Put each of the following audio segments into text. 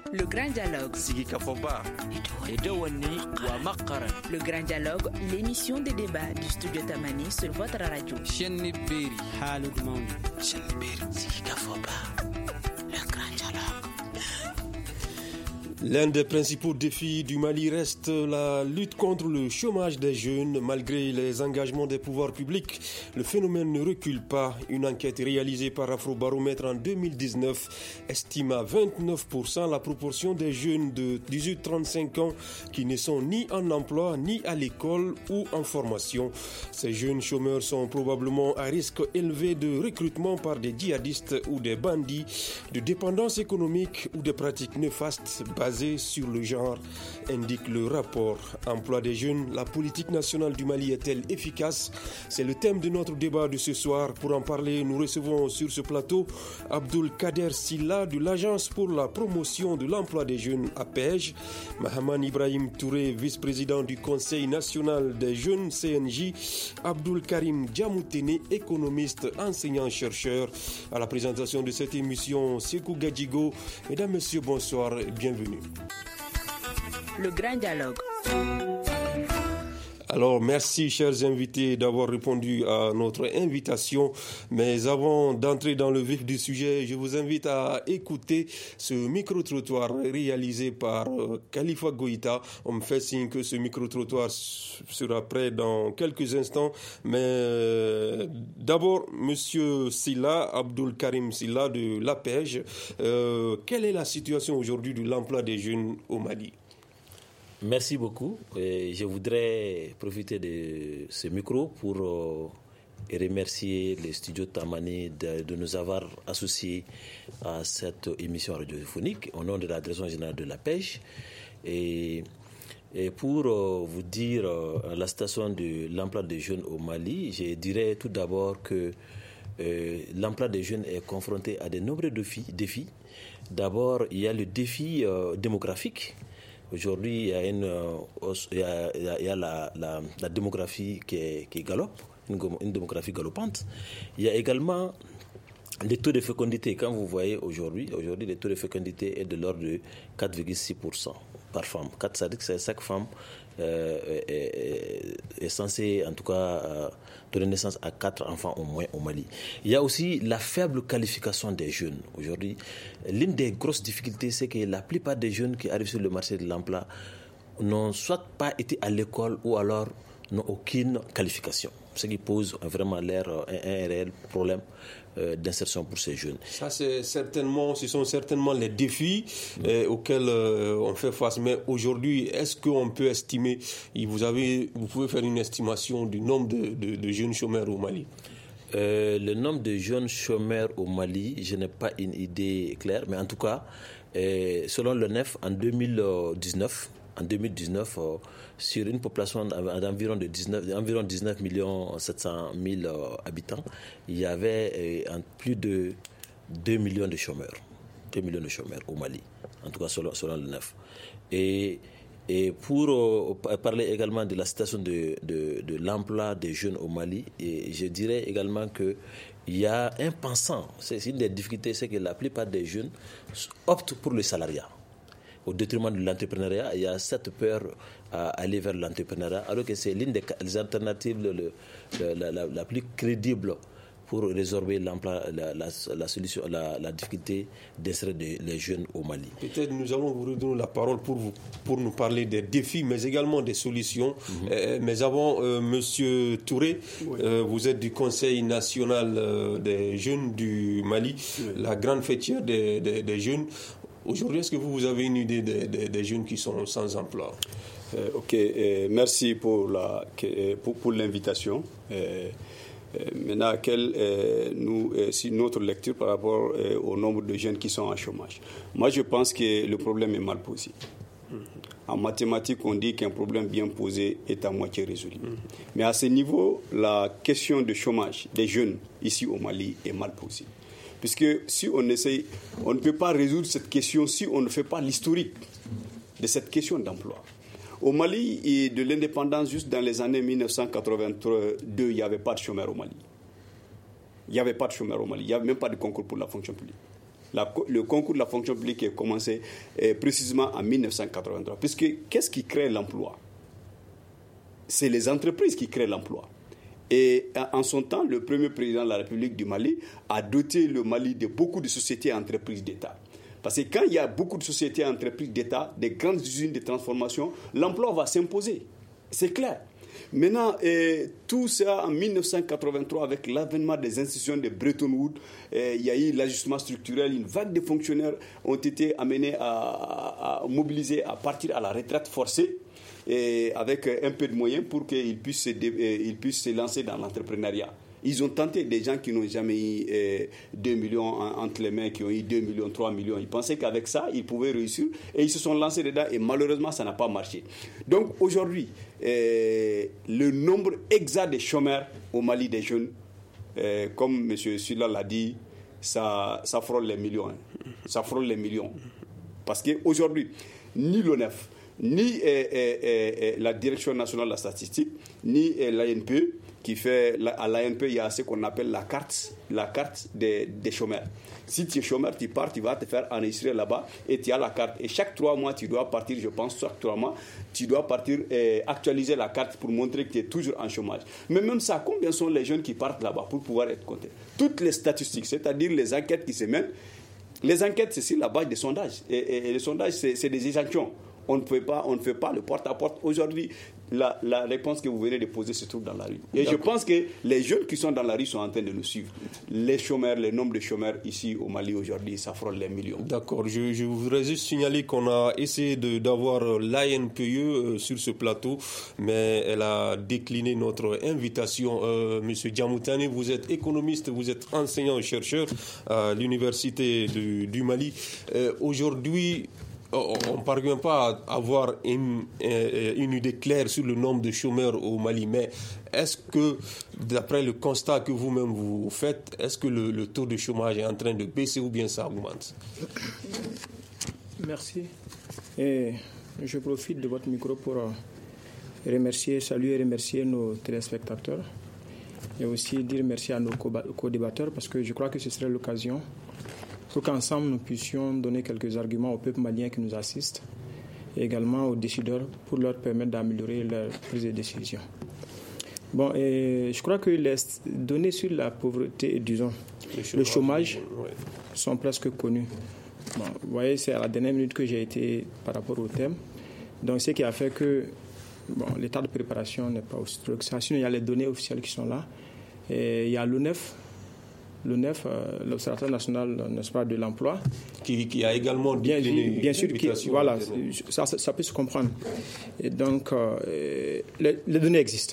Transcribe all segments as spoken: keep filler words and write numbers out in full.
Le Grand Dialogue. Le Grand Dialogue, l'émission des débats du studio Tamani sur votre radio. Le Grand Dialogue. L'un des principaux défis du Mali reste la lutte contre le chômage des jeunes. Malgré les engagements des pouvoirs publics, le phénomène ne recule pas. Une enquête réalisée par Afrobaromètre en deux mille dix-neuf estime à vingt-neuf pour cent la proportion des jeunes de dix-huit à trente-cinq ans qui ne sont ni en emploi, ni à l'école ou en formation. Ces jeunes chômeurs sont probablement à risque élevé de recrutement par des djihadistes ou des bandits, de dépendance économique ou de pratiques néfastes basé sur le genre, indique le rapport. Emploi des jeunes, la politique nationale du Mali est-elle efficace? C'est le thème de notre débat de ce soir. Pour en parler, nous recevons sur ce plateau Abdul Kader Silla de l'Agence pour la promotion de l'emploi des jeunes A P E J, Mahaman Ibrahim Touré, vice-président du Conseil national des jeunes C N J, Abdul Karim Djamoutene, économiste, enseignant-chercheur. À la présentation de cette émission, Sekou Gadjigo. Mesdames, Messieurs, bonsoir et bienvenue. Le Grand Dialogue. Alors, merci, chers invités, d'avoir répondu à notre invitation. Mais avant d'entrer dans le vif du sujet, je vous invite à écouter ce micro-trottoir réalisé par euh, Khalifa Goïta. On me fait signe que ce micro-trottoir sera prêt dans quelques instants. Mais euh, d'abord, Monsieur Silla, Abdul Karim Silla de l'A P E J, euh, quelle est la situation aujourd'hui de l'emploi des jeunes au Mali ? Merci beaucoup. Et je voudrais profiter de ce micro pour euh, remercier les studios Tamani de, de nous avoir associés à cette émission radiophonique au nom de la direction générale de l'A P E J. Et, et pour euh, vous dire euh, la situation de l'emploi des jeunes au Mali, je dirais tout d'abord que euh, l'emploi des jeunes est confronté à de nombreux défis. défis. D'abord, il y a le défi euh, démographique. Aujourd'hui, il y a, une, il y a, il y a la, la, la démographie qui, est, qui galope, une, une démographie galopante. Il y a également les taux de fécondité. Quand vous voyez aujourd'hui, aujourd'hui, le taux de fécondité est de l'ordre de quatre virgule six pour cent par femme. quatre, c'est-à-dire que chaque femme euh, est, est, est censée, en tout cas, euh, donner naissance à quatre enfants au moins au Mali. Il y a aussi la faible qualification des jeunes. Aujourd'hui, l'une des grosses difficultés, c'est que la plupart des jeunes qui arrivent sur le marché de l'emploi n'ont soit pas été à l'école ou alors n'ont aucune qualification. Ce qui pose vraiment l'air, un, un réel problème euh, d'insertion pour ces jeunes. Ça, c'est certainement, ce sont certainement les défis euh, auxquels euh, on fait face. Mais aujourd'hui, est-ce qu'on peut estimer, vous, avez, vous pouvez faire une estimation du nombre de, de, de jeunes chômeurs au Mali? Euh, le nombre de jeunes chômeurs au Mali, je n'ai pas une idée claire, mais en tout cas, euh, selon le N E F, en deux mille dix-neuf, en deux mille dix-neuf, euh, sur une population d'environ de dix-neuf, environ dix-neuf millions sept cent mille euh, habitants, il y avait euh, plus de deux millions de chômeurs, deux millions de chômeurs au Mali, en tout cas selon, selon le N E F. Et Et pour euh, parler également de la situation de, de, de l'emploi des jeunes au Mali, et je dirais également qu'il y a un pensant, c'est une des difficultés, c'est que la plupart des jeunes optent pour le salariat. Au détriment de l'entrepreneuriat, il y a cette peur à aller vers l'entrepreneuriat, alors que c'est l'une des alternatives le, le, la, la, la plus crédible pour résorber l'emploi, la, la, la, solution, la, la difficulté d'insérer les jeunes au Mali. Peut-être nous allons vous redonner la parole pour, vous, pour nous parler des défis, mais également des solutions. Mm-hmm. Euh, mais avant, euh, Monsieur Touré, oui. euh, vous êtes du Conseil national euh, des jeunes du Mali, oui. la grande fêtière des, des, des jeunes. Aujourd'hui, est-ce que vous, vous avez une idée des, des, des jeunes qui sont sans emploi? euh, Ok, euh, merci pour, la, pour, pour l'invitation. Euh, Euh, maintenant, quelle est nous, euh, si notre lecture par rapport euh, au nombre de jeunes qui sont en chômage? Moi, je pense que le problème est mal posé. Mm-hmm. En mathématiques, on dit qu'un problème bien posé est à moitié résolu. Mm-hmm. Mais à ce niveau, la question de chômage des jeunes ici au Mali est mal posée. Puisque si on essaye, on ne peut pas résoudre cette question si on ne fait pas l'historique de cette question d'emploi. Au Mali, et de l'indépendance, juste dans les années mille neuf cent quatre-vingt-deux, il n'y avait pas de chômeurs au Mali. Il n'y avait pas de chômeurs au Mali. Il n'y avait même pas de concours pour la fonction publique. La, le concours de la fonction publique a commencé euh, précisément en mille neuf cent quatre-vingt-trois. Puisque qu'est-ce qui crée l'emploi? C'est les entreprises qui créent l'emploi. Et en son temps, le premier président de la République du Mali a doté le Mali de beaucoup de sociétés et entreprises d'État. Parce que quand il y a beaucoup de sociétés et entreprises d'État, des grandes usines de transformation, l'emploi va s'imposer. C'est clair. Maintenant, eh, tout ça en mille neuf cent quatre-vingt-trois, avec l'avènement des institutions de Bretton Woods, eh, il y a eu l'ajustement structurel, une vague de fonctionnaires ont été amenés à, à, à mobiliser, à partir à la retraite forcée, et avec un peu de moyens pour qu'ils puissent se, ils puissent se lancer dans l'entrepreneuriat. Ils ont tenté des gens qui n'ont jamais eu eh, deux millions entre les mains, qui ont eu deux millions, trois millions. Ils pensaient qu'avec ça, ils pouvaient réussir et ils se sont lancés dedans et malheureusement, ça n'a pas marché. Donc aujourd'hui, eh, le nombre exact de chômeurs au Mali des jeunes, eh, comme M. Sula l'a dit, ça, ça frôle les millions. Hein. Ça frôle les millions. Parce qu'aujourd'hui, ni l'ONEF, ni eh, eh, eh, la Direction nationale de la statistique, ni eh, l'A N P E, qui fait, à l'A N P E, il y a ce qu'on appelle la carte, la carte des, des chômeurs. Si tu es chômeur, tu pars, tu vas te faire enregistrer là-bas et tu as la carte. Et chaque trois mois, tu dois partir, je pense, chaque trois mois, tu dois partir eh, actualiser la carte pour montrer que tu es toujours en chômage. Mais même ça, combien sont les jeunes qui partent là-bas pour pouvoir être comptés? Toutes les statistiques, c'est-à-dire les enquêtes qui se mènent, les enquêtes, c'est sur la base des sondages. Et, et, et les sondages, c'est, c'est des échantillons. On ne peut pas, on ne fait pas le porte-à-porte. Aujourd'hui, la, la réponse que vous venez de poser se trouve dans la rue. Et D'accord. je pense que les jeunes qui sont dans la rue sont en train de nous suivre. Les chômeurs, le nombre de chômeurs ici au Mali aujourd'hui, ça frôle les millions. D'accord. Je, je voudrais juste signaler qu'on a essayé de, d'avoir l'A N P E sur ce plateau, mais elle a décliné notre invitation. Euh, Monsieur Djamoutane, vous êtes économiste, vous êtes enseignant-chercheur à l'Université de, du Mali. Euh, aujourd'hui, on ne parvient pas à avoir une, une idée claire sur le nombre de chômeurs au Mali, mais est-ce que, d'après le constat que vous-même vous faites, est-ce que le, le taux de chômage est en train de baisser ou bien ça augmente? Merci. Et je profite de votre micro pour remercier, saluer et remercier nos téléspectateurs et aussi dire merci à nos co-débatteurs parce que je crois que ce serait l'occasion pour qu'ensemble nous puissions donner quelques arguments au peuple malien qui nous assiste et également aux décideurs pour leur permettre d'améliorer leur prise de décision. Bon, et je crois que les données sur la pauvreté, disons, le chômage, le chômage ouais. sont presque connues. Bon, vous voyez, c'est à la dernière minute que j'ai été par rapport au thème. Donc, ce qui a fait que bon, l'état de préparation n'est pas aussi strict que ça. Sinon, il y a les données officielles qui sont là. Et il y a l'ONEF, l'ONEF, euh, l'Observatoire national, n'est-ce pas, de l'emploi, qui, qui a également bien, bien sûr, qui, voilà, ça, ça, ça peut se comprendre. Et donc, euh, les, les données existent.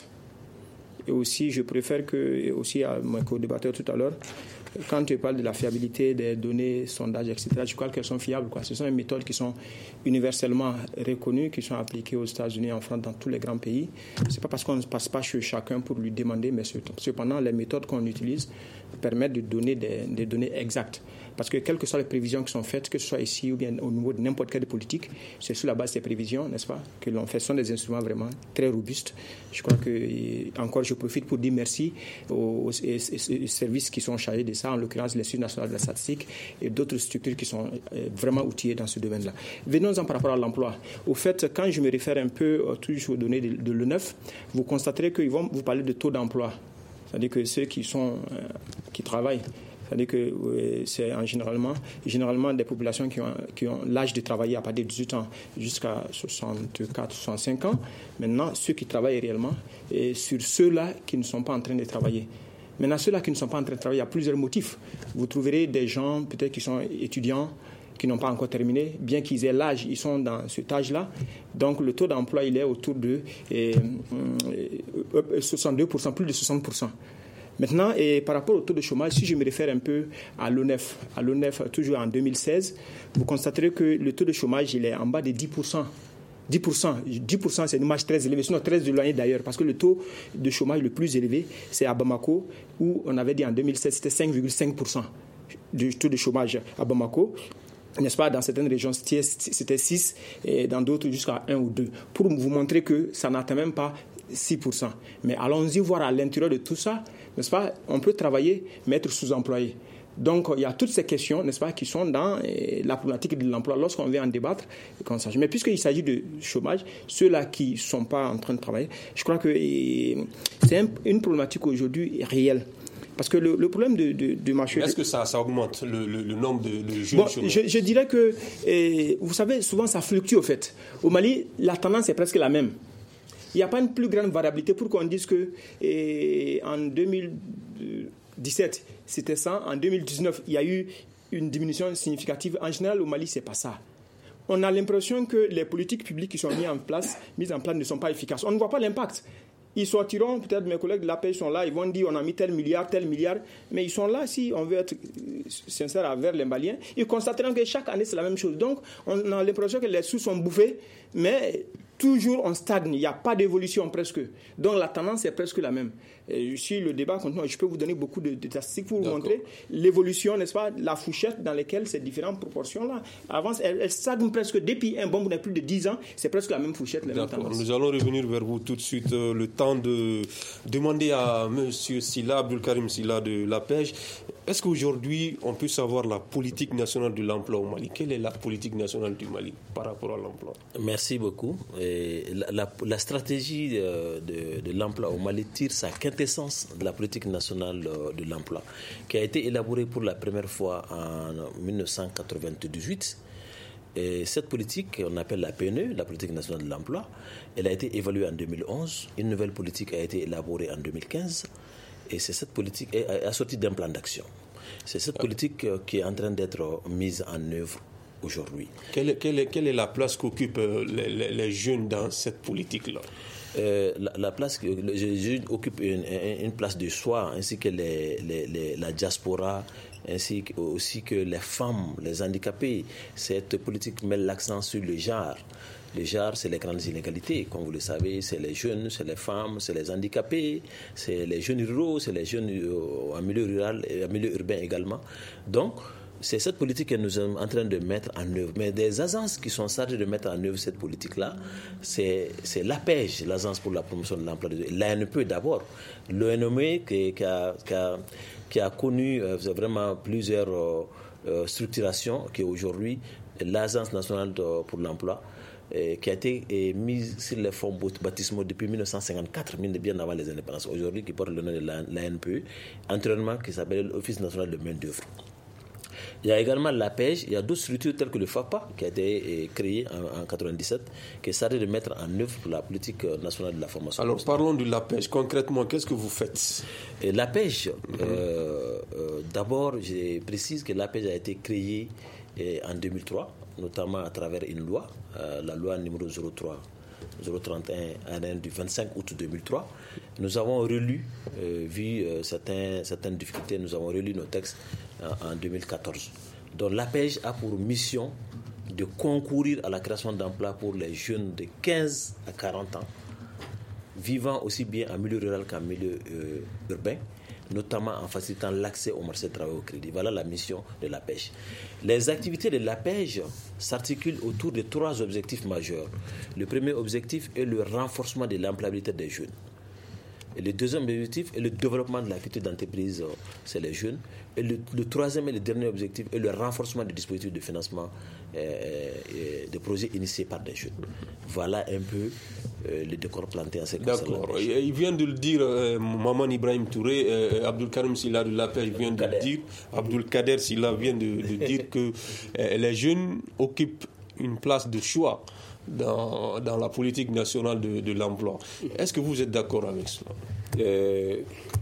Et aussi, je préfère que, et aussi à mon co-débatteur tout à l'heure, quand tu parles de la fiabilité des données, sondages, et cetera, je crois qu'elles sont fiables, quoi. Ce sont des méthodes qui sont universellement reconnues, qui sont appliquées aux États-Unis, en France, dans tous les grands pays. Ce n'est pas parce qu'on ne passe pas chez chacun pour lui demander, mais cependant, les méthodes qu'on utilise permettent de donner des, des données exactes. Parce que quelles que soient les prévisions qui sont faites, que ce soit ici ou bien au niveau de n'importe quelle politique, c'est sur la base de ces prévisions, n'est-ce pas, que l'on fait. Ce sont des instruments vraiment très robustes. Je crois que, encore, je profite pour dire merci aux, aux, aux services qui sont chargés de ça, en l'occurrence l'Institut national de la statistique et d'autres structures qui sont vraiment outillées dans ce domaine-là. Venons-en par rapport à l'emploi. Au fait, quand je me réfère un peu toujours aux données de, de l'ONEF, vous constaterez qu'ils vont vous parler de taux d'emploi. C'est-à-dire que ceux qui, sont, euh, qui travaillent, c'est-à-dire que euh, c'est en généralement, généralement des populations qui ont, qui ont l'âge de travailler à partir de dix-huit ans jusqu'à soixante-quatre, soixante-cinq ans. Maintenant, ceux qui travaillent réellement, et sur ceux-là qui ne sont pas en train de travailler. Maintenant, ceux-là qui ne sont pas en train de travailler, il y a plusieurs motifs. Vous trouverez des gens peut-être qui sont étudiants, qui n'ont pas encore terminé, bien qu'ils aient l'âge, ils sont dans cet âge-là. Donc, le taux d'emploi, il est autour de eh, soixante-deux pour cent, plus de soixante pour cent. Maintenant, et par rapport au taux de chômage, si je me réfère un peu à l'ONEF, à l'ONEF toujours en deux mille seize, vous constaterez que le taux de chômage, il est en bas de dix pour cent. dix pour cent, dix pour cent c'est une marge très élevée, sinon très éloignée d'ailleurs, parce que le taux de chômage le plus élevé, c'est à Bamako, où on avait dit en deux mille sept, c'était cinq virgule cinq pour cent du taux de chômage à Bamako. N'est-ce pas, dans certaines régions, c'était six, et dans d'autres, jusqu'à un ou deux. Pour vous montrer que ça n'atteint même pas six pour cent. Mais allons-y voir à l'intérieur de tout ça, n'est-ce pas, on peut travailler, mais être sous-employé. Donc, il y a toutes ces questions, n'est-ce pas, qui sont dans eh, la problématique de l'emploi lorsqu'on vient en débattre. Qu'on sache. Mais puisqu'il s'agit de chômage, ceux-là qui ne sont pas en train de travailler, je crois que eh, c'est un, une problématique aujourd'hui réelle. Parce que le, le problème de, de, de marché... Est-ce que ça, ça augmente le, le, le nombre de, de jeunes bon, chômeurs? je, je dirais que, eh, vous savez, souvent ça fluctue au fait. Au Mali, la tendance est presque la même. Il n'y a pas une plus grande variabilité pour qu'on dise que eh, en deux mille dix-sept, c'était ça. En deux mille dix-neuf, il y a eu une diminution significative. En général, au Mali, ce n'est pas ça. On a l'impression que les politiques publiques qui sont mises en place, mises en place ne sont pas efficaces. On ne voit pas l'impact. Ils sortiront, peut-être mes collègues de l'A P E sont là, ils vont dire on a mis tel milliard, tel milliard, mais ils sont là, si on veut être sincère envers les Maliens, ils constateront que chaque année c'est la même chose. Donc on a l'impression que les sous sont bouffés, mais toujours on stagne, il n'y a pas d'évolution presque. Donc la tendance est presque la même. Et si le débat continue, je peux vous donner beaucoup de, de statistiques pour vous D'accord. montrer l'évolution, n'est-ce pas, la fourchette dans laquelle ces différentes proportions-là avancent. Elles, elles stagnent presque depuis un bon bout de plus de dix ans, c'est presque la même fourchette. La même tendance. Nous allons revenir vers vous tout de suite. Euh, le temps de demander à M. Sylla, Abdulkarim Sylla de l'A P E J, est-ce qu'aujourd'hui on peut savoir la politique nationale de l'emploi au Mali? Quelle est la politique nationale du Mali par rapport à l'emploi? Merci beaucoup. Et la, la, la stratégie de, de, de l'emploi au Mali tire sa quintessence de la politique nationale de l'emploi, qui a été élaborée pour la première fois en dix-neuf cent quatre-vingt-dix-huit. Et cette politique, on appelle la P N E, la politique nationale de l'emploi, elle a été évaluée en deux mille onze. Une nouvelle politique a été élaborée en deux mille quinze. Et c'est cette politique est assortie d'un plan d'action. C'est cette politique qui est en train d'être mise en œuvre aujourd'hui. Quelle est, quelle est, quelle est la place qu'occupent les, les, les jeunes dans cette politique-là? Euh, la, la place que les jeunes occupent une, une place de choix, ainsi que les, les, les, la diaspora, ainsi que, aussi que les femmes, les handicapés. Cette politique met l'accent sur le genre. Le genre, c'est les grandes inégalités, comme vous le savez, c'est les jeunes, c'est les femmes, c'est les handicapés, c'est les jeunes ruraux, c'est les jeunes en milieu rural et en milieu urbain également. Donc, c'est cette politique que nous sommes en train de mettre en œuvre. Mais des agences qui sont chargées de mettre en œuvre cette politique-là, c'est, c'est l'A P E J, l'Agence pour la promotion de l'emploi, l'A N P d'abord, l'O N M E qui, qui, a, qui, a, qui a connu euh, vraiment plusieurs euh, structurations, qui est aujourd'hui l'Agence nationale de, pour l'emploi, euh, qui a été euh, mise sur les fonds baptismaux depuis dix-neuf cent cinquante-quatre, bien avant les indépendances, aujourd'hui qui porte le nom de l'A N P E, antérieurement qui s'appelle l'Office national de main-d'œuvre. Il y a également l'A P E J, il y a d'autres structures telles que le FAPA qui a été créé en, en mille neuf cent quatre-vingt-dix-sept, qui est chargé de mettre en œuvre pour la politique nationale de la formation. Alors parlons de l'A P E J. Concrètement, qu'est-ce que vous faites? Et l'A P E J, mm-hmm. euh, euh, d'abord, je précise que l'A P E J a été créé euh, en deux mille trois, notamment à travers une loi, euh, la loi numéro zéro trois. zéro trente et un du vingt-cinq août deux mille trois. Nous avons relu, euh, vu euh, certains, certaines difficultés, nous avons relu nos textes euh, en deux mille quatorze. Donc l'A P E J a pour mission de concourir à la création d'emplois pour les jeunes de quinze à quarante ans, vivant aussi bien en milieu rural qu'en milieu euh, urbain, notamment en facilitant l'accès au marché de travail au crédit. Voilà la mission de l'A P E J. Les activités de l'A P E J s'articulent autour de trois objectifs majeurs. Le premier objectif est le renforcement de l'employabilité des jeunes. Et le deuxième objectif est le développement de l'activité d'entreprise, c'est les jeunes. Et le, le troisième et le dernier objectif est le renforcement des dispositifs de financement euh, euh, des projets initiés par des jeunes. Voilà un peu euh, le décor planté en ce qui concerne. D'accord. Il vient de le dire, euh, Maman Ibrahim Touré, euh, Abdulkarim Sylla de l'A P E J vient de le dire, Abdulkader Sylla vient de, de dire que euh, les jeunes occupent une place de choix dans, dans la politique nationale de, de l'emploi. Est-ce que vous êtes d'accord avec cela? euh,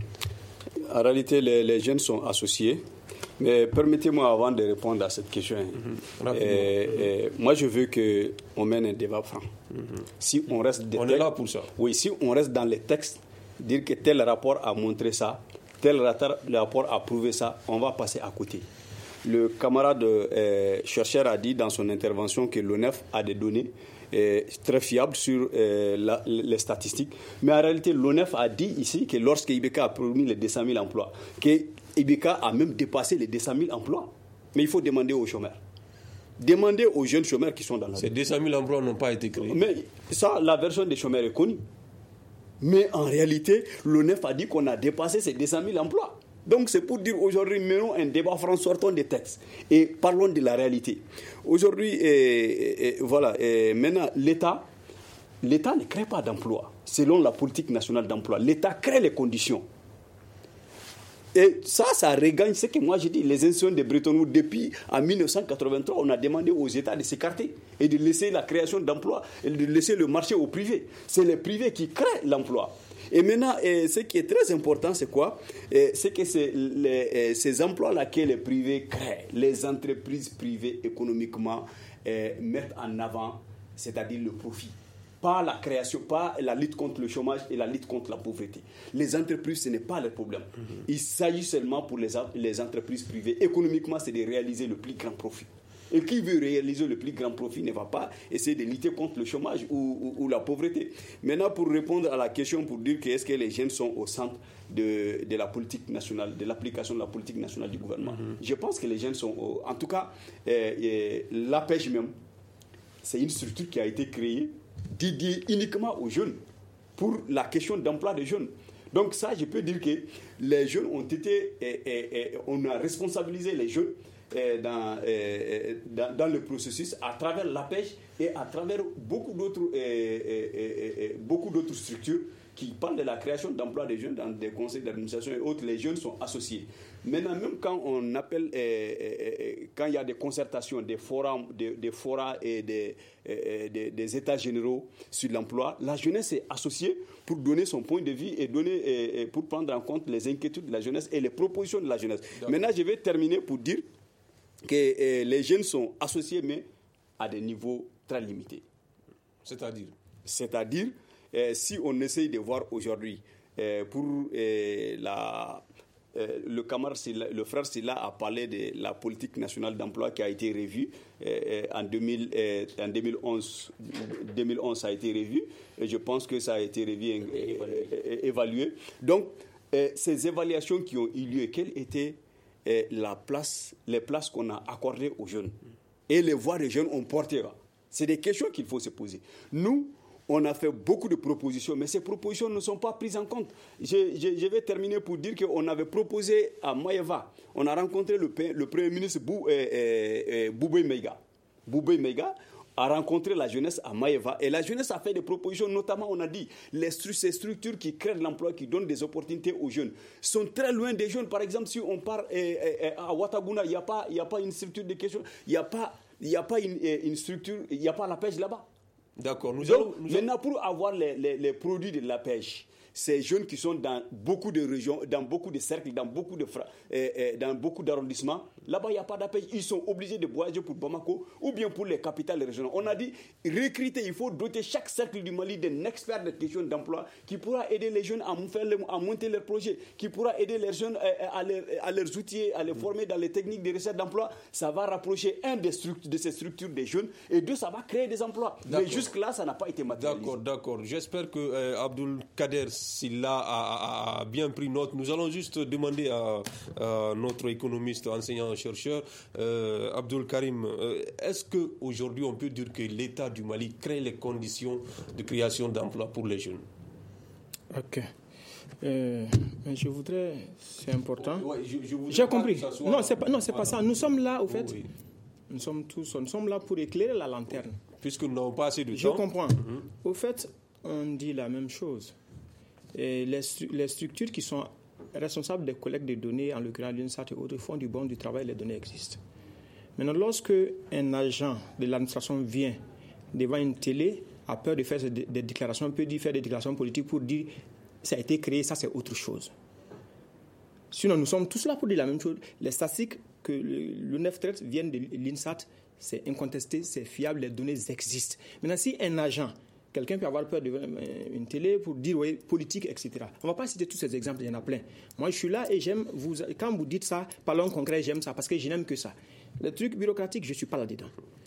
En réalité, les, les jeunes sont associés. Mais permettez-moi, avant de répondre à cette question, mm-hmm. euh, euh, moi je veux qu'on mène un débat franc. Mm-hmm. Si on reste on textes, est là pour ça. Oui, si on reste dans les textes, dire que tel rapport a montré ça, tel rapport a prouvé ça, on va passer à côté. Le camarade euh, chercheur a dit dans son intervention que l'O N E F a des données euh, très fiables sur euh, la, les statistiques. Mais en réalité, l'O N E F a dit ici que lorsque I B K a promis les deux cent mille emplois, que I B K a même dépassé les deux cent mille emplois. Mais il faut demander aux chômeurs. Demander aux jeunes chômeurs qui sont dans la Ces deux cent mille emplois n'ont pas été créés. Mais ça, la version des chômeurs est connue. Mais en réalité, l'O N E F a dit qu'on a dépassé ces deux cent mille emplois. Donc c'est pour dire aujourd'hui, menons un débat franc, sortons des textes et parlons de la réalité. Aujourd'hui, et, et, voilà, et maintenant, l'État, l'État ne crée pas d'emploi selon la politique nationale d'emploi. L'État crée les conditions. Et ça, ça regagne ce que moi j'ai dit, les institutions de Bretton Woods. Depuis en dix-neuf cent quatre-vingt-trois, on a demandé aux États de s'écarter et de laisser la création d'emplois et de laisser le marché au privé. C'est les privés qui créent l'emploi. Et maintenant, eh, ce qui est très important, c'est quoi? eh, C'est que c'est les, eh, ces emplois-là que les privés créent, les entreprises privées économiquement eh, mettent en avant, c'est-à-dire le profit. Pas la création, pas la lutte contre le chômage et la lutte contre la pauvreté. Les entreprises, ce n'est pas le problème. Mm-hmm. Il s'agit seulement pour les, les entreprises privées. Économiquement, c'est de réaliser le plus grand profit. Et qui veut réaliser le plus grand profit ne va pas essayer de lutter contre le chômage ou, ou, ou la pauvreté. Maintenant, pour répondre à la question, pour dire que est-ce que les jeunes sont au centre de, de la politique nationale, de l'application de la politique nationale du gouvernement, mm-hmm. je pense que les jeunes sont... Au, en tout cas, euh, euh, l'A P E J même, c'est une structure qui a été créée dédiée uniquement aux jeunes pour la question d'emploi des jeunes. Donc ça, je peux dire que les jeunes ont été... Euh, euh, euh, on a responsabilisé les jeunes Dans, euh, dans, dans le processus à travers l'A P E J et à travers beaucoup d'autres, euh, euh, euh, beaucoup d'autres structures qui parlent de la création d'emplois des jeunes dans des conseils d'administration et autres. Les jeunes sont associés. Maintenant, même quand on appelle, euh, euh, quand il y a des concertations, des forums, des, des forats et des, euh, des, des états généraux sur l'emploi, la jeunesse est associée pour donner son point de vue et donner, euh, pour prendre en compte les inquiétudes de la jeunesse et les propositions de la jeunesse. D'accord. Maintenant, je vais terminer pour dire que euh, les jeunes sont associés, mais à des niveaux très limités. C'est-à-dire C'est-à-dire, euh, si on essaye de voir aujourd'hui, euh, pour euh, la, euh, le camarade, Silla, le frère Silla a parlé de la politique nationale d'emploi qui a été revue euh, en, deux mille, euh, en deux mille onze. deux mille onze, ça a été revu, et je pense que ça a été revu et euh, évalué. Donc, euh, ces évaluations qui ont eu lieu, quelles étaient Et la place, les places qu'on a accordées aux jeunes et les voix des jeunes ont porté. C'est des questions qu'il faut se poser. Nous, on a fait beaucoup de propositions, mais ces propositions ne sont pas prises en compte. Je, je, je vais terminer pour dire qu'on avait proposé à Maïva, on a rencontré le, le Premier ministre Bou, euh, euh, Boubé Meiga. Boubé Meiga a rencontré la jeunesse à Maïva et la jeunesse a fait des propositions, notamment on a dit les stru- ces structures qui créent de l'emploi, qui donnent des opportunités aux jeunes sont très loin des jeunes. Par exemple, si on part eh, eh, à Ouattaguna, il n'y a pas, il n'y a pas une structure de question, il n'y a pas, il n'y a pas une, une structure, il n'y a pas la pêche là-bas. D'accord. Nous Donc, allons, nous maintenant, pour avoir les, les, les produits de la pêche, ces jeunes qui sont dans beaucoup de régions, dans beaucoup de cercles, dans beaucoup de fra- eh, eh, dans beaucoup d'arrondissements, là-bas il n'y a pas d'appel. Ils sont obligés de voyager pour Bamako ou bien pour les capitales régionales. On a dit recruter, il faut doter chaque cercle du Mali d'un expert de questions d'emploi qui pourra aider les jeunes à, faire le, à monter leurs projets, qui pourra aider les jeunes à, à, les, à leurs outils, à les former dans les techniques de recherche d'emploi. Ça va rapprocher un des structures, de ces structures des jeunes et deux, ça va créer des emplois. D'accord. Mais jusque-là, ça n'a pas été matérialisé. D'accord, d'accord. J'espère que euh, Abdul Kader Silla a, a, a bien pris note. Nous allons juste demander à, à notre économiste, enseignant-chercheur, euh, Abdul Karim, euh, est-ce qu'aujourd'hui on peut dire que l'État du Mali crée les conditions de création d'emplois pour les jeunes? Ok. Euh, mais je voudrais, c'est important. Ouais, je, je J'ai compris. Soit... Non, c'est pas, non, c'est voilà. pas ça. Nous sommes là, au fait. Oh, oui. Nous sommes tous, nous sommes là pour éclairer la lanterne. Puisque nous n'avons pas assez de je temps. Je comprends. Mm-hmm. Au fait, on dit la même chose. Et les, les structures qui sont responsables des collectes de données, en l'occurrence l'UNSAT et autres, font du bon du travail, les données existent. Maintenant, lorsque un agent de l'administration vient devant une télé, a peur de faire des déclarations, peut dire faire des déclarations politiques pour dire ça a été créé, ça c'est autre chose. Sinon, nous sommes tous là pour dire la même chose. Les statistiques que le neuf traite viennent de l'INSAT, c'est incontesté, c'est fiable, les données existent. Maintenant, si un agent, quelqu'un peut avoir peur d'une télé pour dire oui, politique, et cetera. On ne va pas citer tous ces exemples, il y en a plein. Moi, je suis là et j'aime, vous, quand vous dites ça, parlons concret, j'aime ça, parce que je n'aime que ça. Les trucs bureaucratiques, je ne suis pas là-dedans.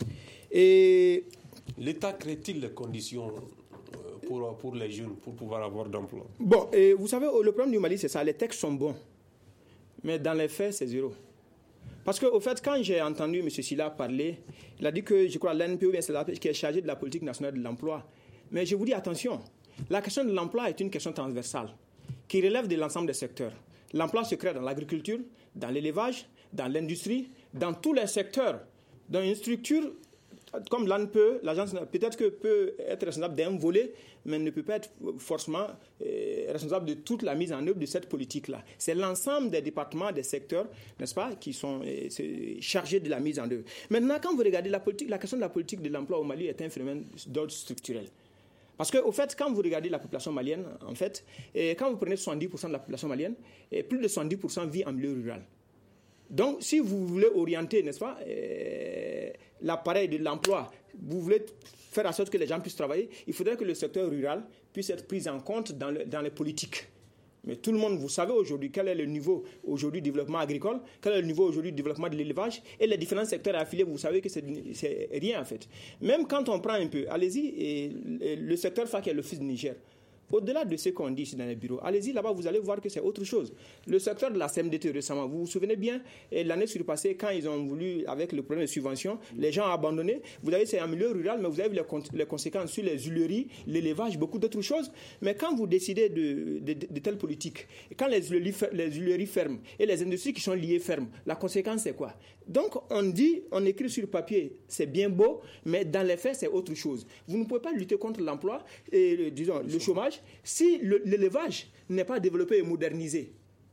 Et l'État crée-t-il les conditions pour, pour les jeunes, pour pouvoir avoir d'emploi? Bon, et vous savez, le problème du Mali, c'est ça, les textes sont bons, mais dans les faits, c'est zéro. Parce qu'au fait, quand j'ai entendu M. Silla parler, il a dit que, je crois, l'A N P O, c'est la qui est chargée de la politique nationale de l'emploi. Mais je vous dis, attention, la question de l'emploi est une question transversale qui relève de l'ensemble des secteurs. L'emploi se crée dans l'agriculture, dans l'élevage, dans l'industrie, dans tous les secteurs. Dans une structure comme l'A N P E, l'agence peut-être que peut être responsable d'un volet, mais ne peut pas être forcément euh, responsable de toute la mise en œuvre de cette politique-là. C'est l'ensemble des départements, des secteurs, n'est-ce pas, qui sont euh, chargés de la mise en œuvre. Maintenant, quand vous regardez la politique, la question de la politique de l'emploi au Mali est un phénomène d'ordre structurel. Parce qu'au fait, quand vous regardez la population malienne, en fait, et quand vous prenez soixante-dix pour cent de la population malienne, et plus de soixante-dix pour cent vit en milieu rural. Donc, si vous voulez orienter, n'est-ce pas, euh, l'appareil de l'emploi, vous voulez faire en sorte que les gens puissent travailler, il faudrait que le secteur rural puisse être pris en compte dans, le, dans les politiques. Mais tout le monde, vous savez aujourd'hui quel est le niveau aujourd'hui du développement agricole, quel est le niveau aujourd'hui du développement de l'élevage, et les différents secteurs affiliés, vous savez que c'est, c'est rien en fait. Même quand on prend un peu, allez-y, et, et le secteur F A C qui est le fils du Niger. Au-delà de ce qu'on dit ici dans les bureaux, allez-y là-bas, vous allez voir que c'est autre chose. Le secteur de la C M D T récemment, vous vous souvenez bien, l'année surpassée, quand ils ont voulu, avec le problème de subvention, les gens ont abandonné. Vous avez, c'est un milieu rural, mais vous avez vu les, con- les conséquences sur les huileries, l'élevage, beaucoup d'autres choses. Mais quand vous décidez de, de, de, de telles politiques, quand les huileries, les huileries ferment et les industries qui sont liées ferment, la conséquence c'est quoi? Donc on dit, on écrit sur le papier, c'est bien beau, mais dans les faits, c'est autre chose. Vous ne pouvez pas lutter contre l'emploi et, disons, le chômage si le, l'élevage n'est pas développé et modernisé.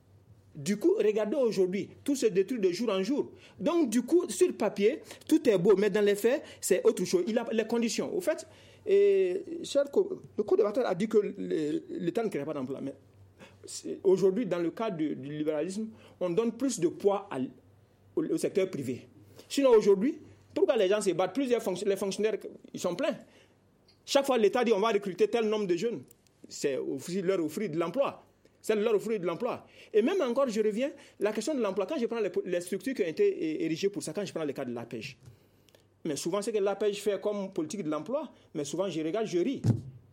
Du coup, regardez aujourd'hui, tout se détruit de jour en jour. Donc, du coup, sur le papier, tout est beau, mais dans les faits, c'est autre chose. Il a les conditions. Au fait, et, cher co- le co-débatteur a dit que le, l'État ne crée pas d'emploi. Mais aujourd'hui, dans le cadre du, du libéralisme, on donne plus de poids à, au, au secteur privé. Sinon, aujourd'hui, pourquoi les gens se battent? Plusieurs fonction, les fonctionnaires, ils sont pleins. Chaque fois, l'État dit on va recruter tel nombre de jeunes. C'est offrir, leur offrir de l'emploi. C'est leur offrir de l'emploi. Et même encore, je reviens, la question de l'emploi, quand je prends les, les structures qui ont été érigées pour ça, quand je prends le cas de l'A P E J. Mais souvent, c'est que l'A P E J fait comme politique de l'emploi, mais souvent, je regarde, je ris.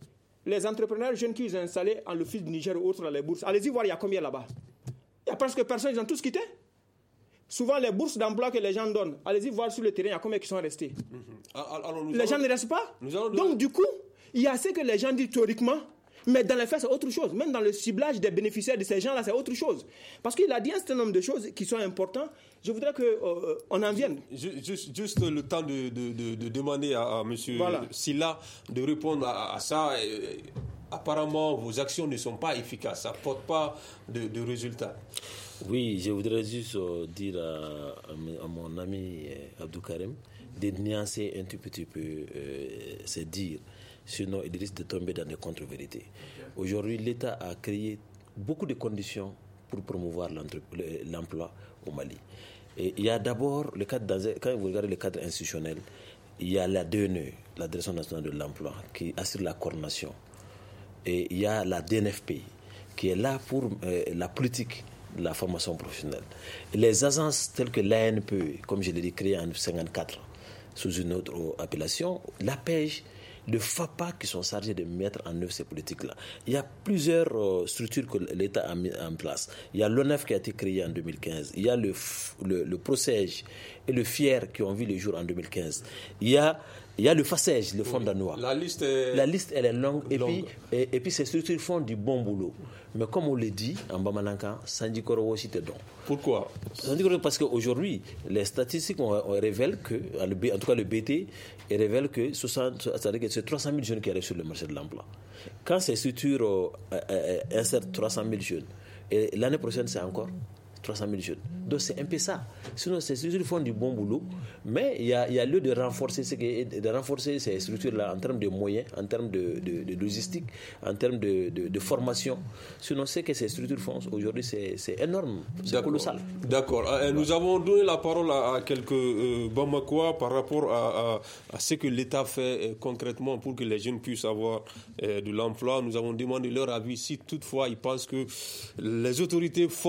Les entrepreneurs jeunes qui ont installés en l'office du Niger ou autres dans les bourses, allez-y voir, il y a combien là-bas? Il y a presque personne, ils ont tous quitté. Souvent, les bourses d'emploi que les gens donnent, allez-y voir sur le terrain, il y a combien qui sont restés. Mm-hmm. Alors, les allons, gens ne restent pas. Donc, du coup, il y a ce que les gens disent théoriquement, mais dans les faits, c'est autre chose. Même dans le ciblage des bénéficiaires de ces gens-là, c'est autre chose. Parce qu'il a dit un certain nombre de choses qui sont importantes. Je voudrais qu'on euh, en vienne. Juste, juste le temps de, de, de, de demander à, à M. Voilà. Silla de répondre à, à ça. Et, apparemment, vos actions ne sont pas efficaces. Ça ne porte pas de, de résultats. Oui, je voudrais juste euh, dire à, à mon ami euh, Abdou Karim de nuancer un tout petit peu euh, ses dires. Sinon, il risque de tomber dans des contre-vérités. Aujourd'hui, l'État a créé beaucoup de conditions pour promouvoir l'emploi au Mali. Et il y a d'abord, le cadre, quand vous regardez le cadre institutionnel, il y a la D N E, la Direction nationale de l'emploi, qui assure la coordination. Et il y a la D N F P, qui est là pour euh, la politique de la formation professionnelle. Et les agences telles que l'A N P E, comme je l'ai dit, créées en mille neuf cent cinquante-quatre, sous une autre appellation, l'A P E J, le F A P A qui sont chargés de mettre en œuvre ces politiques-là. Il y a plusieurs euh, structures que l'État a mis en place. Il y a l'O N E F qui a été créé en deux mille quinze. Il y a le, le, le PROCEJ et le F I E R qui ont vu le jour en deux mille quinze. Il y a, il y a le FACEJ, le Fonds danois. La liste est... La liste, elle est longue. longue. Et, puis, et, et puis, ces structures font du bon boulot. Mais comme on le dit, en Bamalanka, Sandi Koro aussi te donne. Pourquoi? Parce qu'aujourd'hui, les statistiques on, on révèlent que, en tout cas le B T, révèle que, soixante, c'est-à-dire que c'est trois cent mille jeunes qui arrivent sur le marché de l'emploi. Quand ces structures euh, euh, insèrent trois cent mille jeunes, et l'année prochaine c'est encore trois cent mille jeunes. Donc c'est un peu ça. Sinon, ces structures font du bon boulot, mais il y a, il y a lieu de renforcer, ce qui, de renforcer ces structures-là en termes de moyens, en termes de, de, de logistique, en termes de, de, de formation. Sinon, ce que ces structures font aujourd'hui, c'est, c'est énorme, c'est D'accord. colossal. D'accord. Euh, nous avons donné la parole à, à quelques euh, Bamakois par rapport à, à, à ce que l'État fait euh, concrètement pour que les jeunes puissent avoir euh, de l'emploi. Nous avons demandé leur avis si toutefois ils pensent que les autorités font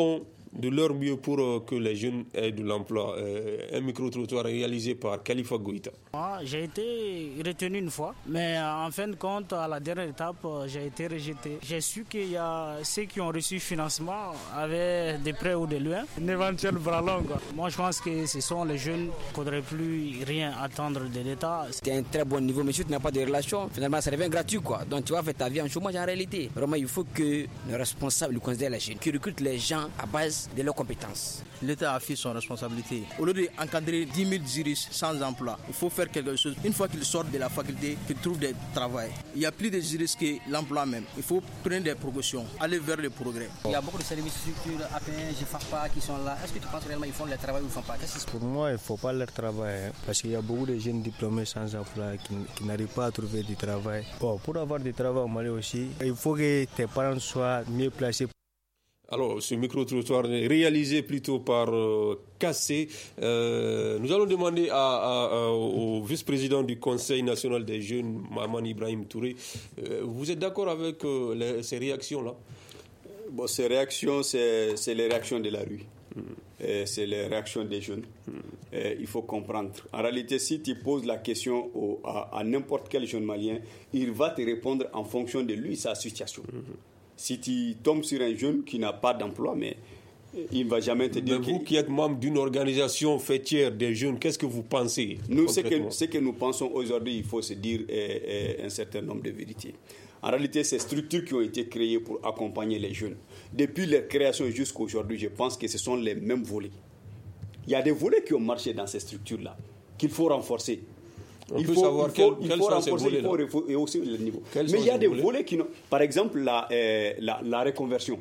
de leur mieux pour euh, que les jeunes aient de l'emploi. Euh, un micro-trottoir réalisé par Khalifa Goïta. Moi, j'ai été retenu une fois, mais en fin de compte, à la dernière étape, j'ai été rejeté. J'ai su qu'il y a ceux qui ont reçu financement avaient des prêts ou des loins, un éventuel bras long. Quoi. Moi, je pense que ce sont les jeunes qui ne faudrait plus rien attendre de l'État. C'est un très bon niveau, mais si tu n'as pas de relation, finalement, ça devient gratuit. Quoi. Donc, tu vas faire ta vie en chômage en réalité. Vraiment, il faut que les responsables considèrent les jeunes, qui recrutent les gens à base de leurs compétences. L'État a fait son responsabilité. Au lieu d'encadrer dix mille juristes sans emploi, il faut faire quelque chose. Une fois qu'ils sortent de la faculté, qu'ils trouvent du travail. Il n'y a plus de juristes que l'emploi même. Il faut prendre des progressions, aller vers le progrès. Il y a beaucoup de services structures, A P N, G F A P A qui sont là. Est-ce que tu penses réellement qu'ils font leur travail ou ils ne font pas? Pour moi, il ne faut pas leur travail. Hein, parce qu'il y a beaucoup de jeunes diplômés sans emploi qui, qui n'arrivent pas à trouver du travail. Bon, pour avoir du travail au Mali aussi, il faut que tes parents soient mieux placés. Alors, ce micro-trottoir est réalisé plutôt par euh, Kassé. Euh, nous allons demander à, à, à, au vice-président du Conseil national des jeunes, Maman Ibrahim Touré, euh, vous êtes d'accord avec euh, les, ces réactions-là? Bon, ces réactions, c'est, c'est les réactions de la rue. Mmh. Et c'est les réactions des jeunes. Mmh. Et il faut comprendre. En réalité, si tu poses la question au, à, à n'importe quel jeune malien, il va te répondre en fonction de lui, sa situation. Mmh. Si tu tombes sur un jeune qui n'a pas d'emploi, mais il ne va jamais te dire... Mais vous qui êtes membre d'une organisation fêtière des jeunes, qu'est-ce que vous pensez? Nous, ce que, ce que nous pensons aujourd'hui, il faut se dire est, est un certain nombre de vérités. En réalité, ces structures qui ont été créées pour accompagner les jeunes, depuis leur création jusqu'à aujourd'hui, je pense que ce sont les mêmes volets. Il y a des volets qui ont marché dans ces structures-là, qu'il faut renforcer. On il peut faut, savoir il faut, quel, il quels faut sont renforcer, ces volets-là. il faut rehausser le niveau. Quels Mais il y a des volets, volets qui n'ont... Par exemple, la, euh, la, la reconversion.